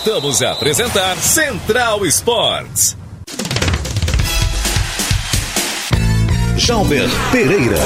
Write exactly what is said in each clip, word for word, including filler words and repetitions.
Voltamos a apresentar Central Esportes. Jalber Pereira.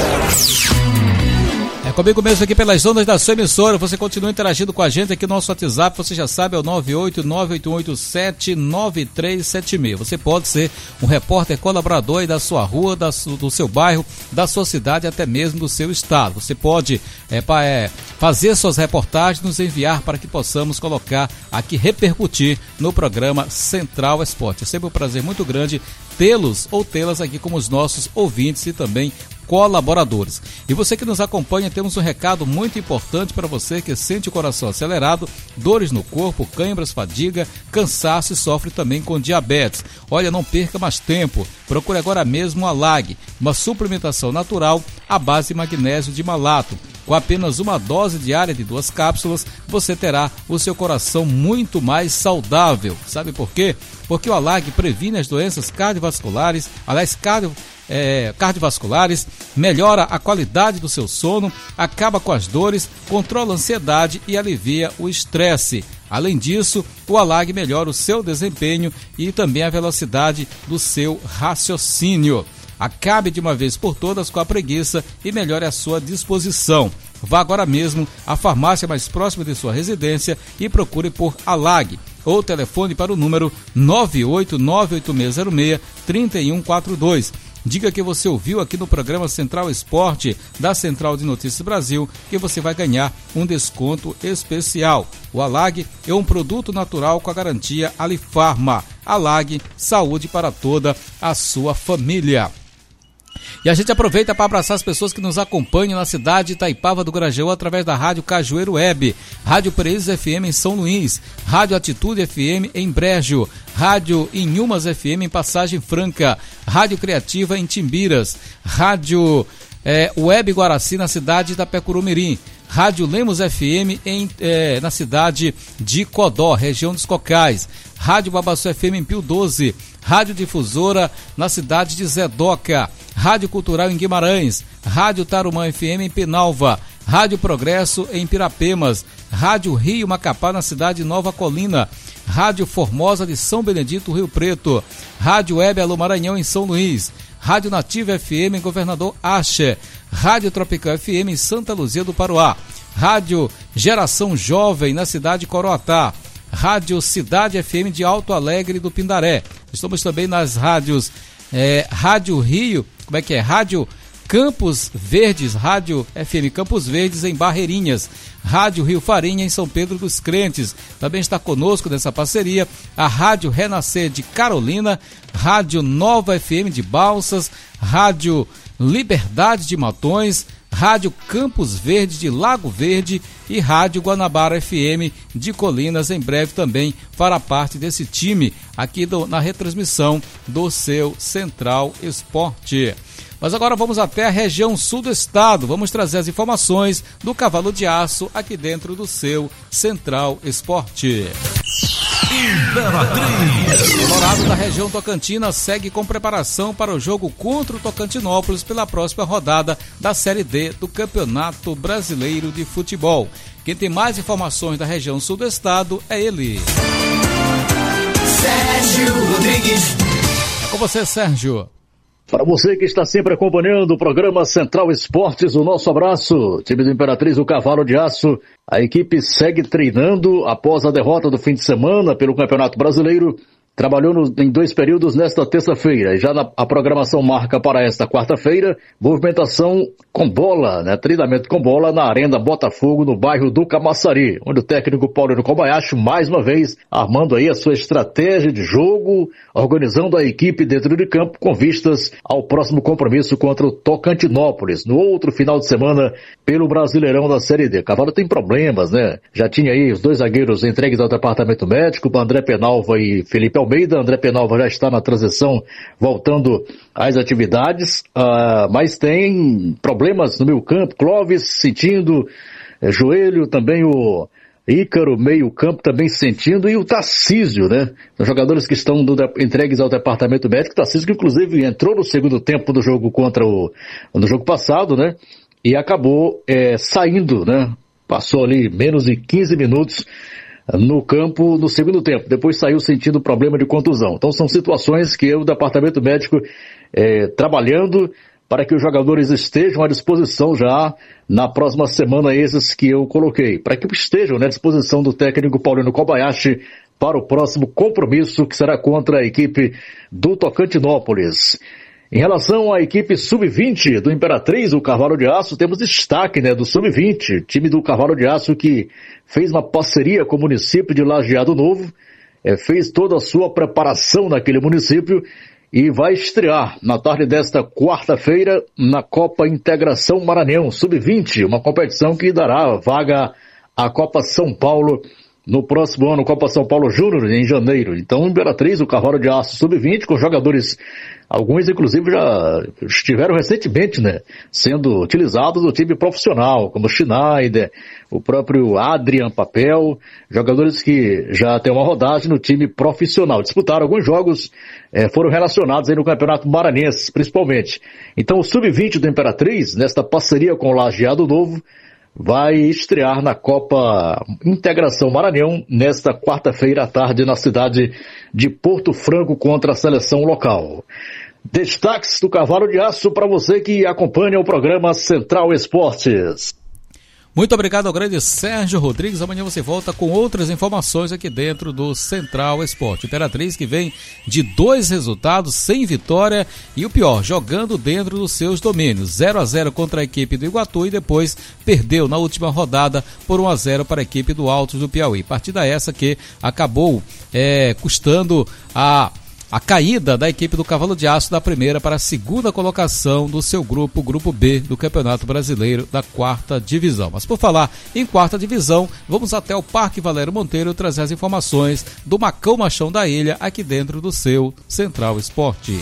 É comigo mesmo aqui pelas ondas da sua emissora. Você continua interagindo com a gente aqui no nosso WhatsApp. Você já sabe, é o nove oito nove oito oito sete nove três sete seis. Você pode ser um repórter colaborador aí da sua rua, da, do seu bairro, da sua cidade, até mesmo do seu estado. Você pode é, pa, é, fazer suas reportagens, nos enviar para que possamos colocar aqui, repercutir no programa Central Esporte. É sempre um prazer muito grande tê-los ou tê-las aqui como os nossos ouvintes e também colaboradores. E você que nos acompanha, temos um recado muito importante para você que sente o coração acelerado, dores no corpo, câimbras, fadiga, cansaço e sofre também com diabetes. Olha, não perca mais tempo. Procure agora mesmo a Alag, uma suplementação natural à base de magnésio de malato. Com apenas uma dose diária de duas cápsulas, você terá o seu coração muito mais saudável. Sabe por quê? Porque o Alag previne as doenças cardiovasculares, aliás, cardio, é, cardiovasculares, melhora a qualidade do seu sono, acaba com as dores, controla a ansiedade e alivia o estresse. Além disso, o Alag melhora o seu desempenho e também a velocidade do seu raciocínio. Acabe de uma vez por todas com a preguiça e melhore a sua disposição. Vá agora mesmo à farmácia mais próxima de sua residência e procure por Alag. Ou telefone para o número nove oito nove oito seis zero seis três um quatro dois. Diga que você ouviu aqui no programa Central Esporte da Central de Notícias Brasil que você vai ganhar um desconto especial. O Alag é um produto natural com a garantia Alifarma. Alag, saúde para toda a sua família. E a gente aproveita para abraçar as pessoas que nos acompanham na cidade de Itaipava do Grajaú através da Rádio Cajueiro Web, Rádio Preises F M em São Luís, Rádio Atitude F M em Brejo, Rádio Inhumas F M em Passagem Franca, Rádio Criativa em Timbiras, Rádio é, Web Guaraci na cidade de Itapecuru-Mirim, Rádio Lemos F M em, é, na cidade de Codó, região dos Cocais, Rádio Babaçu F M em Pio doze, Rádio Difusora na cidade de Zedoca, Rádio Cultural em Guimarães, Rádio Tarumã F M em Penalva, Rádio Progresso em Pirapemas, Rádio Rio Macapá na cidade de Nova Colina, Rádio Formosa de São Benedito, Rio Preto, Rádio Web Alô Maranhão em São Luís, Rádio Nativa F M em Governador Ache, Rádio Tropical F M em Santa Luzia do Paruá, Rádio Geração Jovem na cidade de Coroatá, Rádio Cidade F M de Alto Alegre do Pindaré. Estamos também nas rádios é, Rádio Rio, como é que é? Rádio Campos Verdes, Rádio F M Campos Verdes em Barreirinhas, Rádio Rio Farinha em São Pedro dos Crentes. Também está conosco nessa parceria a Rádio Renascer de Carolina, Rádio Nova F M de Balsas, Rádio Liberdade de Matões, Rádio Campos Verde de Lago Verde e Rádio Guanabara F M de Colinas. Em breve também fará parte desse time aqui do, na retransmissão do seu Central Esporte. Mas agora vamos até a região sul do estado, vamos trazer as informações do Cavalo de Aço aqui dentro do seu Central Esporte. O Colorado da região Tocantina segue com preparação para o jogo contra o Tocantinópolis pela próxima rodada da Série D do Campeonato Brasileiro de Futebol. Quem tem mais informações da região sul do estado é ele. Sérgio Rodrigues. É com você, Sérgio. Para você que está sempre acompanhando o programa Central Esportes, o nosso abraço. Time do Imperatriz, o Cavalo de Aço. A equipe segue treinando após a derrota do fim de semana pelo Campeonato Brasileiro. Trabalhou no, em dois períodos nesta terça-feira. E já na, a programação marca para esta quarta-feira, movimentação com bola, né? Treinamento com bola na Arena Botafogo, no bairro do Camaçari, onde o técnico Paulo Kobayashi, mais uma vez, armando aí a sua estratégia de jogo, organizando a equipe dentro de campo com vistas ao próximo compromisso contra o Tocantinópolis, no outro final de semana, pelo Brasileirão da Série D. O Cavalo tem problemas, né? Já tinha aí os dois zagueiros entregues ao departamento médico, André Penalva e Felipe Almeida. André Penalva já está na transição, voltando às atividades, uh, mas tem problemas no meio campo. Clóvis sentindo, eh, joelho, também o Ícaro, meio campo, também sentindo, e o Tarcísio, né? Os jogadores que estão do, entregues ao departamento médico. Tarcísio, que inclusive entrou no segundo tempo do jogo contra o, no jogo passado, né? E acabou eh, saindo, né? Passou ali menos de quinze minutos no campo no segundo tempo. Depois saiu sentindo problema de contusão. Então são situações que o departamento médico é, trabalhando para que os jogadores estejam à disposição já na próxima semana, esses que eu coloquei, para que estejam, né, à disposição do técnico Paulino Kobayashi para o próximo compromisso, que será contra a equipe do Tocantinópolis. Em relação à equipe sub vinte do Imperatriz, o Cavalo de Aço, temos destaque, né, do sub vinte, time do Cavalo de Aço que fez uma parceria com o município de Lajeado Novo, é, fez toda a sua preparação naquele município e vai estrear na tarde desta quarta-feira na Copa Integração Maranhão sub vinte, uma competição que dará vaga à Copa São Paulo no próximo ano, Copa São Paulo Júnior, em janeiro. Então, Imperatriz, o Cavalo de Aço sub vinte, com jogadores, alguns inclusive já estiveram recentemente, né, sendo utilizados no time profissional, como Schneider, o próprio Adrian Papel, jogadores que já têm uma rodagem no time profissional. Disputaram alguns jogos, eh, foram relacionados aí no Campeonato Maranhense, principalmente. Então, o sub vinte do Imperatriz, nesta parceria com o Lajeado Novo, vai estrear na Copa Integração Maranhão nesta quarta-feira à tarde na cidade de Porto Franco contra a seleção local. Destaques do Cavalo de Aço para você que acompanha o programa Central Esportes. Muito obrigado ao grande Sérgio Rodrigues. Amanhã você volta com outras informações aqui dentro do Central Esporte. Imperatriz que vem de dois resultados sem vitória e o pior, jogando dentro dos seus domínios. zero a zero contra a equipe do Iguatu e depois perdeu na última rodada por um a zero para a equipe do Altos do Piauí. Partida essa que acabou é, custando a... a caída da equipe do Cavalo de Aço da primeira para a segunda colocação do seu grupo, o Grupo B do Campeonato Brasileiro da quarta divisão. Mas por falar em quarta divisão, vamos até o Parque Valério Monteiro trazer as informações do Macão Machão da Ilha aqui dentro do seu Central Esporte.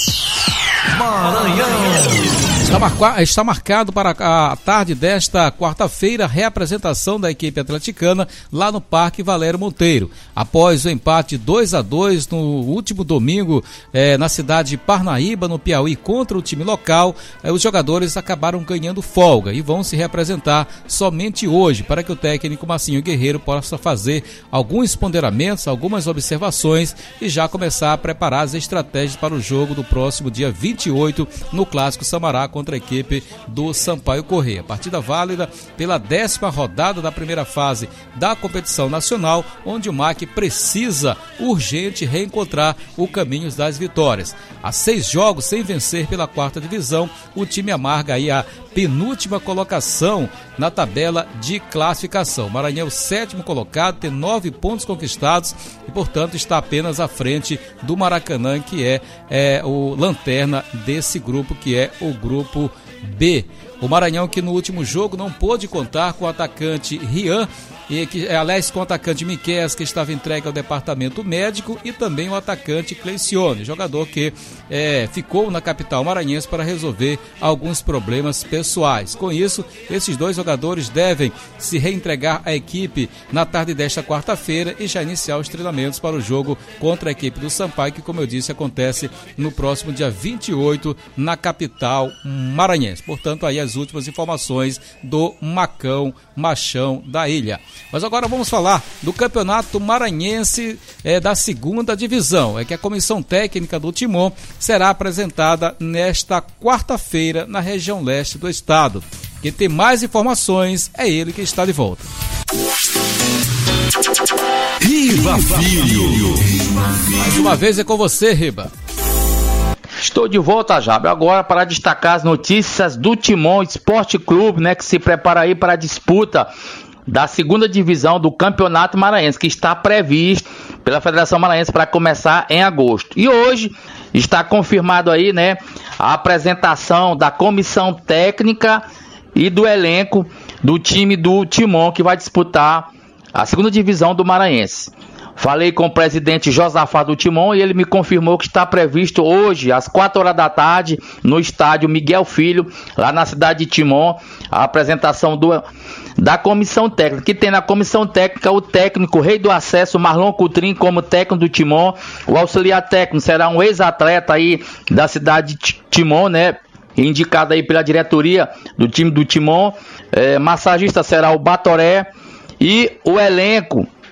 Maranhão. Está, marca, está marcado para a tarde desta quarta-feira a reapresentação da equipe atleticana lá no Parque Valério Monteiro. Após o empate dois a dois no último domingo eh, na cidade de Parnaíba, no Piauí, contra o time local, eh, os jogadores acabaram ganhando folga e vão se reapresentar somente hoje para que o técnico Marcinho Guerreiro possa fazer alguns ponderamentos, algumas observações e já começar a preparar as estratégias para o jogo do próximo dia vinte e oito no Clássico Samará contra a equipe do Sampaio Corrêa. Partida válida pela décima rodada da primeira fase da competição nacional, onde o M A C precisa urgente reencontrar o caminho das vitórias. Há seis jogos sem vencer pela quarta divisão, o time amarga aí a penúltima colocação na tabela de classificação. Maranhão é o sétimo colocado, tem nove pontos conquistados e, portanto, está apenas à frente do Maracanã, que é, é o lanterna desse grupo, que é o grupo B. O Maranhão que no último jogo não pôde contar com o atacante Rian, e que, aliás, com o atacante Miqueias, que estava entregue ao departamento médico, e também o atacante Cleicione, jogador que é, ficou na capital maranhense para resolver alguns problemas pessoais. Com isso, esses dois jogadores devem se reentregar à equipe na tarde desta quarta-feira e já iniciar os treinamentos para o jogo contra a equipe do Sampaio, que, como eu disse, acontece no próximo dia vinte e oito na capital maranhense. Portanto, aí as últimas informações do Macão Machão da Ilha. Mas agora vamos falar do Campeonato Maranhense é, da segunda divisão. É que a comissão técnica do Timon será apresentada nesta quarta-feira na região leste do estado. Quem tem mais informações é ele que está de volta. Riba Filho. Mais uma vez é com você, Riba. Estou de volta, Jábio, agora para destacar as notícias do Timon Esporte Clube, né, que se prepara aí para a disputa da segunda divisão do Campeonato Maranhense, que está previsto pela Federação Maranhense para começar em agosto. E hoje está confirmado aí, né, a apresentação da comissão técnica e do elenco do time do Timon, que vai disputar a segunda divisão do Maranhense. Falei com o presidente Josafá do Timon e ele me confirmou que está previsto hoje, às quatro horas da tarde, no estádio Miguel Filho, lá na cidade de Timon, a apresentação do, da comissão técnica, que tem na comissão técnica o técnico Rei do Acesso, Marlon Coutrin, como técnico do Timon. O auxiliar técnico será um ex-atleta aí da cidade de Timon, né? Indicado aí pela diretoria do time do Timon. É, massagista será o Batoré. E o elenco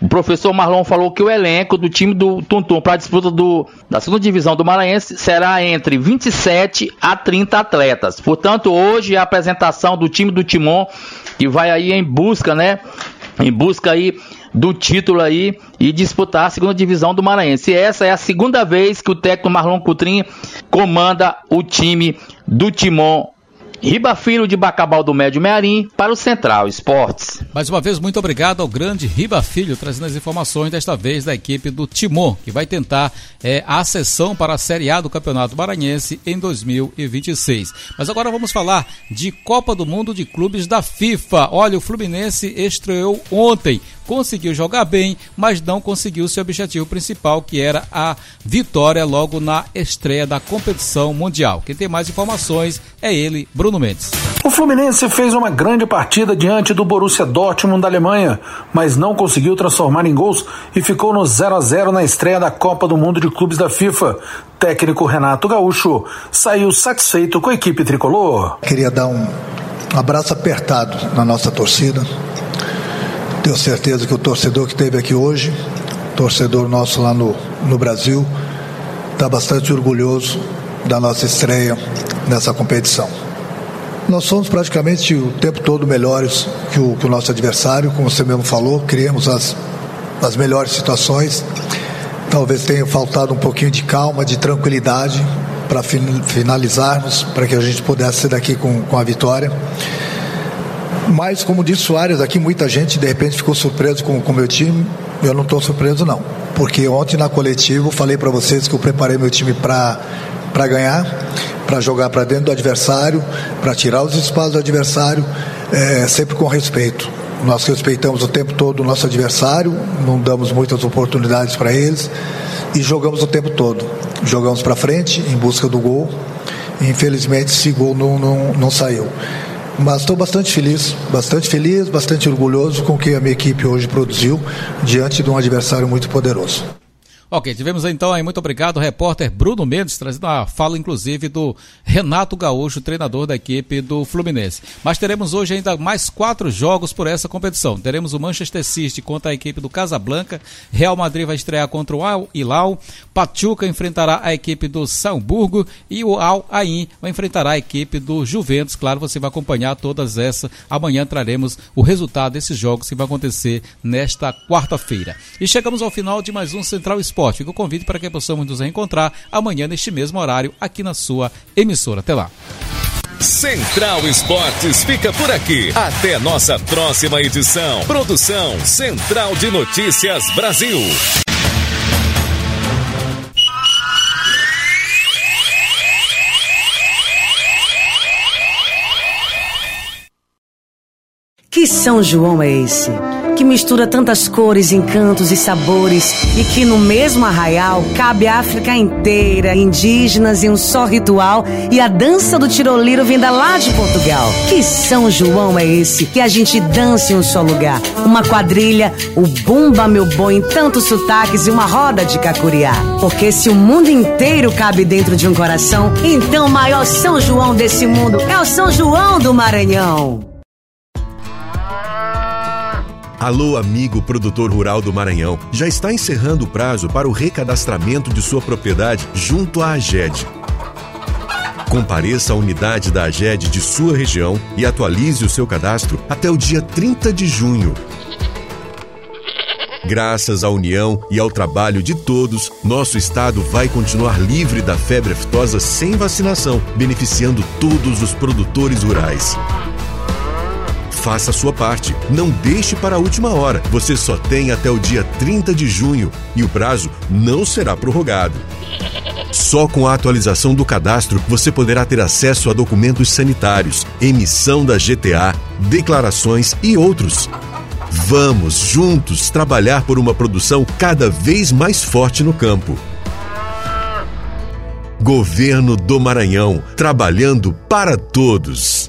O professor Marlon falou que o elenco do time do Tum-Tum para a disputa do, da segunda divisão do Maranhense será entre vinte e sete a trinta atletas. Portanto, hoje é a apresentação do time do Timon, que vai aí em busca, né? Em busca aí do título aí e disputar a segunda divisão do Maranhense. E essa é a segunda vez que o técnico Marlon Coutrinho comanda o time do Timon Riba Filho de Bacabal do Médio Mearim para o Central Esportes. Mais uma vez, muito obrigado ao grande Riba Filho, trazendo as informações desta vez da equipe do Timon, que vai tentar é, a ascensão para a Série A do Campeonato Maranhense em dois mil e vinte e seis. Mas agora vamos falar de Copa do Mundo de Clubes da FIFA. Olha, o Fluminense estreou ontem, conseguiu jogar bem, mas não conseguiu seu objetivo principal, que era a vitória logo na estreia da competição mundial. Quem tem mais informações é ele, Bruno Mendes. O Fluminense fez uma grande partida diante do Borussia Dortmund da Alemanha, mas não conseguiu transformar em gols e ficou no zero a zero na estreia da Copa do Mundo de Clubes da FIFA. Técnico Renato Gaúcho saiu satisfeito com a equipe tricolor. Queria dar um abraço apertado na nossa torcida. Tenho certeza que o torcedor que esteve aqui hoje, torcedor nosso lá no, no Brasil, está bastante orgulhoso da nossa estreia nessa competição. Nós somos praticamente o tempo todo melhores que o, que o nosso adversário, como você mesmo falou, criamos as, as melhores situações. Talvez tenha faltado um pouquinho de calma, de tranquilidade para finalizarmos, para que a gente pudesse sair daqui com, com a vitória. Mas, como disse o Soares, aqui muita gente de repente ficou surpreso com o meu time. Eu não estou surpreso não, porque ontem na coletiva eu falei para vocês que eu preparei meu time para para ganhar, para jogar para dentro do adversário, para tirar os espaços do adversário, é, sempre com respeito. Nós respeitamos o tempo todo o nosso adversário, não damos muitas oportunidades para eles e jogamos o tempo todo. Jogamos para frente em busca do gol e infelizmente esse gol não, não, não saiu. Mas estou bastante feliz, bastante feliz, bastante orgulhoso com o que a minha equipe hoje produziu diante de um adversário muito poderoso. Ok, tivemos então aí, muito obrigado, o repórter Bruno Mendes, trazendo a fala inclusive do Renato Gaúcho, treinador da equipe do Fluminense. Mas teremos hoje ainda mais quatro jogos por essa competição. Teremos o Manchester City contra a equipe do Casablanca, Real Madrid vai estrear contra o Al Hilal, Pachuca enfrentará a equipe do Salzburgo e o Al Ain vai enfrentar a equipe do Juventus. Claro, você vai acompanhar todas essas. Amanhã traremos o resultado desses jogos que vai acontecer nesta quarta-feira. E chegamos ao final de mais um Central Esporte. Fica o convite para que possamos nos reencontrar amanhã neste mesmo horário aqui na sua emissora. Até lá. Central Esportes fica por aqui. Até nossa próxima edição. Produção Central de Notícias Brasil. Que São João é esse? Que mistura tantas cores, encantos e sabores e que no mesmo arraial cabe a África inteira, indígenas em um só ritual e a dança do tiroliro vinda lá de Portugal. Que São João é esse? Que a gente dança em um só lugar. Uma quadrilha, o bumba meu boi em tantos sotaques e uma roda de cacuriá. Porque se o mundo inteiro cabe dentro de um coração, então o maior São João desse mundo é o São João do Maranhão. Alô, amigo produtor rural do Maranhão. Já está encerrando o prazo para o recadastramento de sua propriedade junto à AGED. Compareça à unidade da AGED de sua região e atualize o seu cadastro até o dia trinta de junho. Graças à união e ao trabalho de todos, nosso estado vai continuar livre da febre aftosa sem vacinação, beneficiando todos os produtores rurais. Faça a sua parte. Não deixe para a última hora. Você só tem até o dia trinta de junho e o prazo não será prorrogado. Só com a atualização do cadastro você poderá ter acesso a documentos sanitários, emissão da G T A, declarações e outros. Vamos juntos trabalhar por uma produção cada vez mais forte no campo. Governo do Maranhão, trabalhando para todos.